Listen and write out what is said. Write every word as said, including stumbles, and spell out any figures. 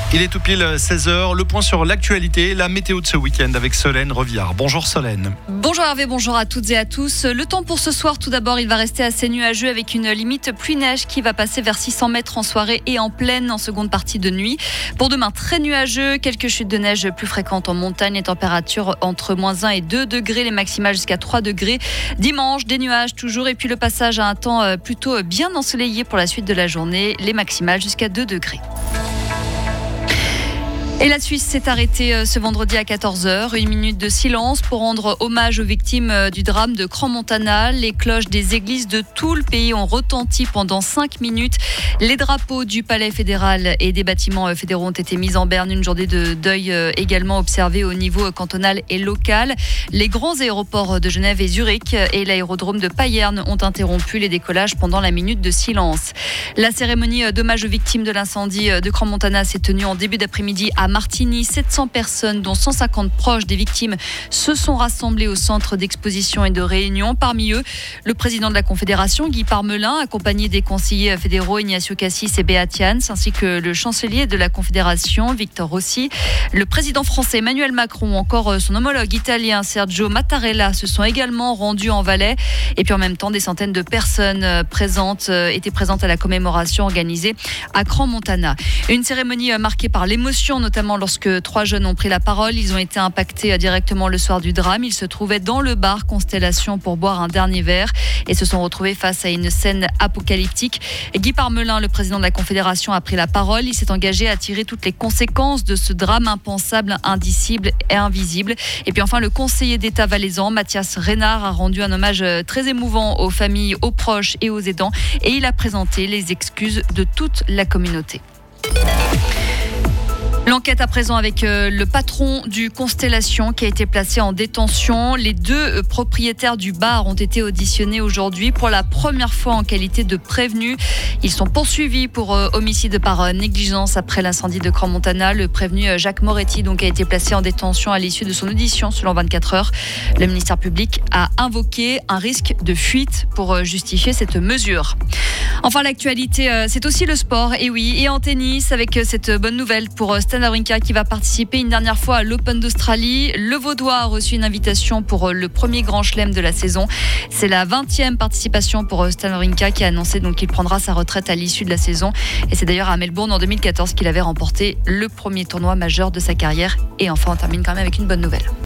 Il est tout pile seize heures, le point sur l'actualité, la météo de ce week-end avec Solène Reviard. Bonjour Solène. Bonjour Hervé, bonjour à toutes et à tous. Le temps pour ce soir, tout d'abord, il va rester assez nuageux avec une limite pluie-neige qui va passer vers six cents mètres en soirée et en plaine en seconde partie de nuit. Pour demain, très nuageux, quelques chutes de neige plus fréquentes en montagne, les températures entre moins un et deux degrés, les maximales jusqu'à trois degrés. Dimanche, des nuages toujours et puis le passage à un temps plutôt bien ensoleillé pour la suite de la journée, les maximales jusqu'à deux degrés. Et la Suisse s'est arrêtée ce vendredi à quatorze heures. Une minute de silence pour rendre hommage aux victimes du drame de Crans-Montana. Les cloches des églises de tout le pays ont retenti pendant cinq minutes. Les drapeaux du palais fédéral et des bâtiments fédéraux ont été mis en berne. Une journée de deuil également observée au niveau cantonal et local. Les grands aéroports de Genève et Zurich et l'aérodrome de Payerne ont interrompu les décollages pendant la minute de silence. La cérémonie d'hommage aux victimes de l'incendie de Crans-Montana s'est tenue en début d'après-midi à Martigny. sept cents personnes, dont cent cinquante proches des victimes, se sont rassemblées au centre d'exposition et de réunion. Parmi eux, le président de la Confédération, Guy Parmelin, accompagné des conseillers fédéraux Ignacio Cassis et Beat Jans, ainsi que le chancelier de la Confédération, Victor Rossi. Le président français Emmanuel Macron, encore son homologue italien Sergio Mattarella, se sont également rendus en Valais. Et puis en même temps, des centaines de personnes présentes étaient présentes à la commémoration organisée à Crans-Montana. Une cérémonie marquée par l'émotion, notamment lorsque trois jeunes ont pris la parole. Ils ont été impactés directement le soir du drame. Ils se trouvaient dans le bar Constellation pour boire un dernier verre et se sont retrouvés face à une scène apocalyptique. Guy Parmelin, le président de la Confédération, a pris la parole. Il s'est engagé à tirer toutes les conséquences de ce drame impensable, indicible et invisible. Et puis enfin, le conseiller d'État valaisan, Mathias Reynard, a rendu un hommage très émouvant aux familles, aux proches et aux aidants. Et il a présenté les excuses de toute la communauté. L'enquête à présent avec le patron du Constellation qui a été placé en détention. Les deux propriétaires du bar ont été auditionnés aujourd'hui pour la première fois en qualité de prévenus. Ils sont poursuivis pour homicide par négligence après l'incendie de Crans-Montana. Le prévenu Jacques Moretti donc a été placé en détention à l'issue de son audition selon vingt-quatre heures. Le ministère public a invoqué un risque de fuite pour justifier cette mesure. Enfin, l'actualité, c'est aussi le sport. Et oui, et en tennis avec cette bonne nouvelle pour Stan Wawrinka qui va participer une dernière fois à l'Open d'Australie. Le Vaudois a reçu une invitation pour le premier grand chelem de la saison. C'est la vingtième participation pour Stan Wawrinka qui a annoncé donc qu'il prendra sa retraite à l'issue de la saison. Et c'est d'ailleurs à Melbourne en deux mille quatorze qu'il avait remporté le premier tournoi majeur de sa carrière. Et enfin, on termine quand même avec une bonne nouvelle.